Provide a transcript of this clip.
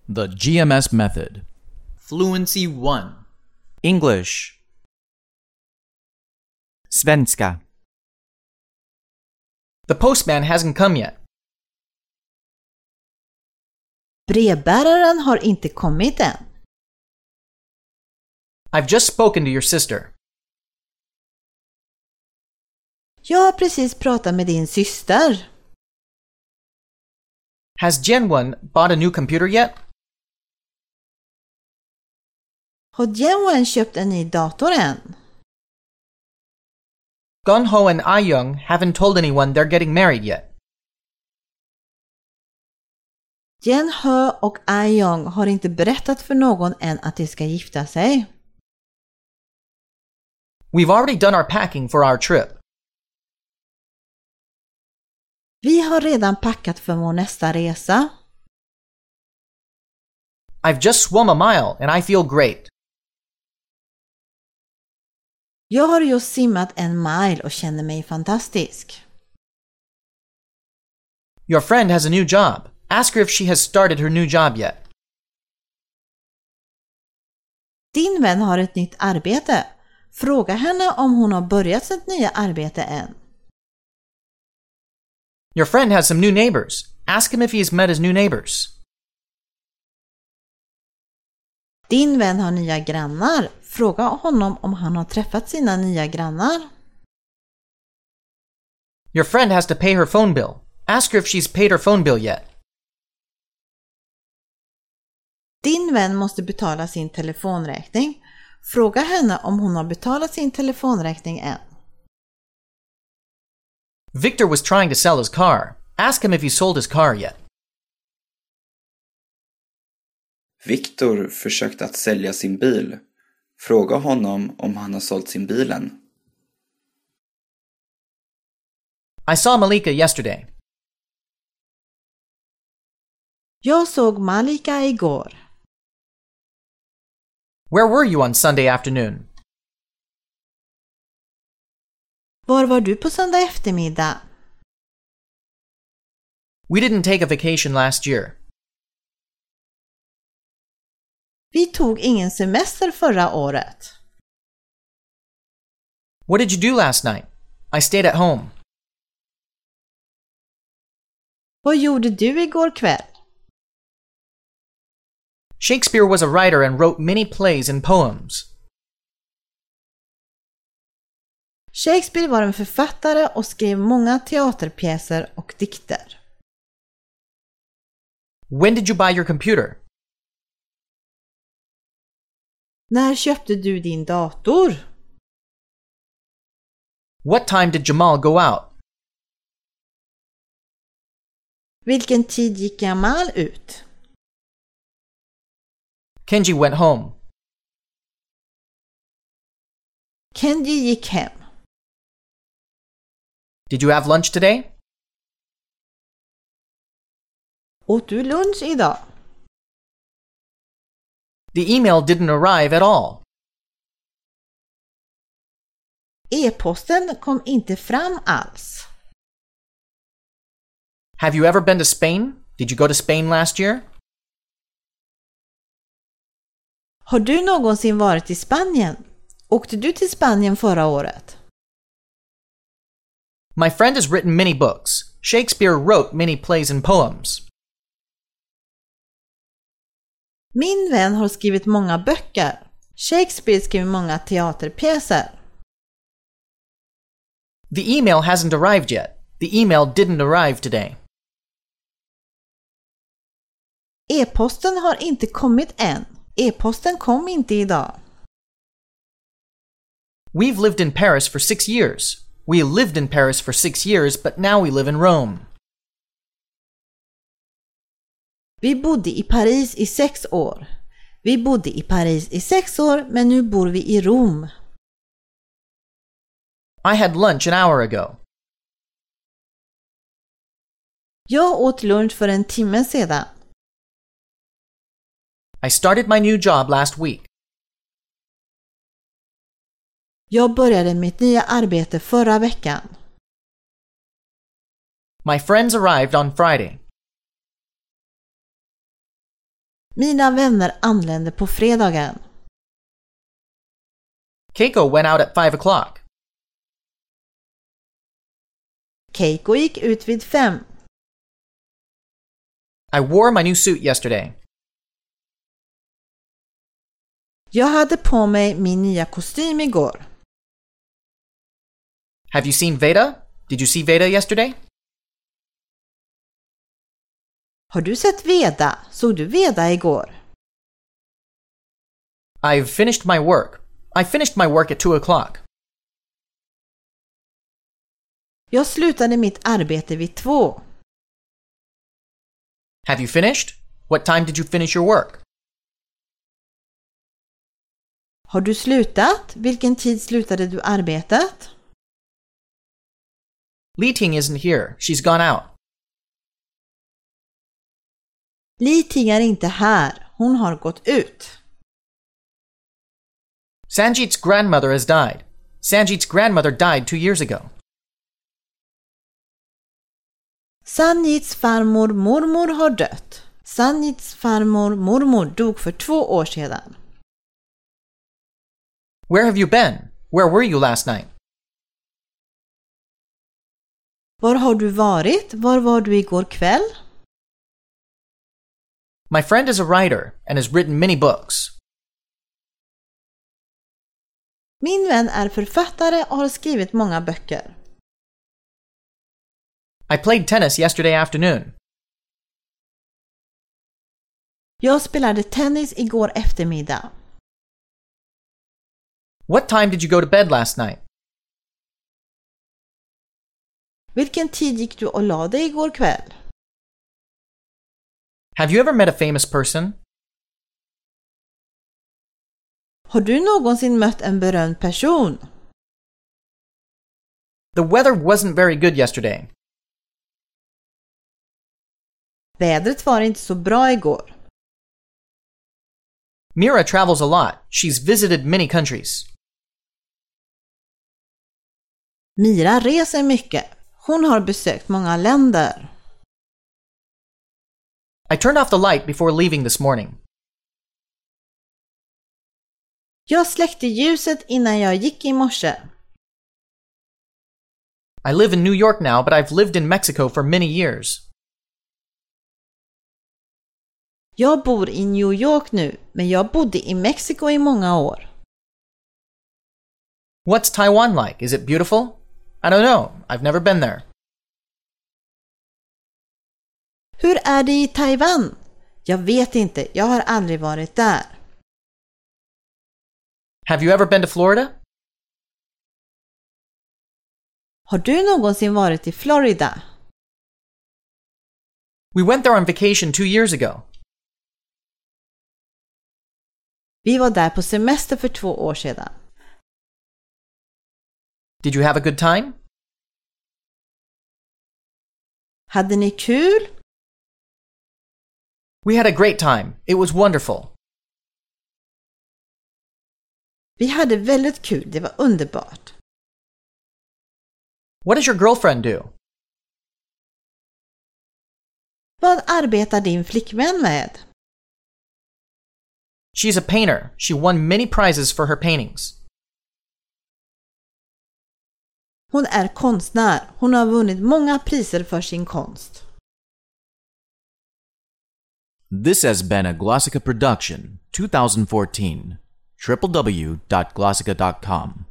The GMS method. Fluency 1. English. Svenska. The postman hasn't come yet. Brevbäraren har inte kommit än. I've just spoken to your sister. Jag har precis pratat med din syster. Has Jianwen bought a new computer yet? Har Jianwen köpt en ny dator än? Gunho and Ayoung haven't told anyone they're getting married yet. Jianhe och Ayoung har inte berättat för någon än att de ska gifta sig. We've already done our packing for our trip. Vi har redan packat för vår nästa resa. I've just swum a mile and I feel great. Jag har just simmat en mile och känner mig fantastisk. Your friend has a new job. Ask her if she has started her new job yet. Din vän har ett nytt arbete. Fråga henne om hon har börjat sitt nya arbete än. Your friend has some new neighbors. Ask him if he has met his new neighbors. Din vän har nya grannar. Fråga honom om han har träffat sina nya grannar. Your friend has to pay her phone bill. Ask her if she's paid her phone bill yet. Din vän måste betala sin telefonräkning. Fråga henne om hon har betalat sin telefonräkning än. Victor was trying to sell his car. Ask him if he sold his car yet. Victor försökte att sälja sin bil. Fråga honom om han har sålt sin bil än. I saw Malika yesterday. Jag såg Malika igår. Where were you on Sunday afternoon? Var var du på söndag eftermiddag? We didn't take a vacation last year. Vi tog ingen semester förra året. What did you do last night? I stayed at home. Vad gjorde du igår kväll? Shakespeare was a writer and wrote many plays and poems. Shakespeare var en författare och skrev många teaterpjäser och dikter. When did you buy your computer? När köpte du din dator? What time did Jamal go out? Vilken tid gick Jamal ut? Kenji went home. Kenji gick hem. Did you have lunch today? Åt du lunch idag? The email didn't arrive at all. E-posten kom inte fram alls. Have you ever been to Spain? Did you go to Spain last year? Har du någonsin varit i Spanien? Åkte du till Spanien förra året? My friend has written many books. Shakespeare wrote many plays and poems. Min vän har skrivit många böcker. Shakespeare skrev många teaterpjäser. The email hasn't arrived yet. The email didn't arrive today. E-posten har inte kommit än. E-posten kom inte idag. We've lived in Paris for 6 years. We lived in Paris for 6 years, but now we live in Rome. Vi bodde i Paris i 6 år. Vi bodde i Paris i 6 år, men nu bor vi i Rom. I had lunch an hour ago. Jag åt lunch för en timme sedan. I started my new job last week. Jag började mitt nya arbete förra veckan. My friends arrived on Friday. Mina vänner anlände på fredagen. Keiko went out at 5 o'clock. Keiko gick ut vid 5. I wore my new suit yesterday. Jag hade på mig min nya kostym igår. Have you seen Veda? Did you see Veda yesterday? Har du sett Veda? Såg du Veda igår? I've finished my work. I finished my work at 2 o'clock. Jag slutade mitt arbete vid 2. Have you finished? What time did you finish your work? Har du slutat? Vilken tid slutade du arbetet? Li Ting isn't here. She's gone out. Li Ting är inte här. Hon har gått ut. Sanjit's grandmother has died. Sanjit's grandmother died 2 years ago. Sanjits farmor mormor har dött. Sanjits farmor mormor dog för 2 år sedan. Where have you been? Where were you last night? Var har du varit? Var var du igår kväll? My friend is a writer and has written many books. Min vän är författare och har skrivit många böcker. I played tennis yesterday afternoon. Jag spelade tennis igår eftermiddag. What time did you go to bed last night? Vilken tid gick du och la dig igår kväll? Have you ever met a famous person? Har du någonsin mött en berömd person? The weather wasn't very good yesterday. Vädret var inte så bra igår. Mira travels a lot. She's visited many countries. Mira reser mycket. Hon har besökt många länder. I turned off the light before leaving this morning. Jag släckte ljuset innan jag gick i morse. I live in New York now, but I've lived in Mexico for many years. Jag bor i New York nu, men jag bodde i Mexiko i många år. What's Taiwan like? Is it beautiful? I don't know. I've never been there. Hur är det i Taiwan? Jag vet inte, jag har aldrig varit där. Have you ever been to Florida? Har du någonsin varit i Florida? We went there on vacation 2 years ago. Vi var där på semester för 2 år sedan. Did you have a good time? Hade ni kul? We had a great time. It was wonderful. Vi hade väldigt kul, det var underbart. What does your girlfriend do? Vad arbetar din flickvän med? She's a painter. She won many prizes for her paintings. Hon är konstnär. Hon har vunnit många priser för sin konst. This has been a Glossica production, 2014. www.glossica.com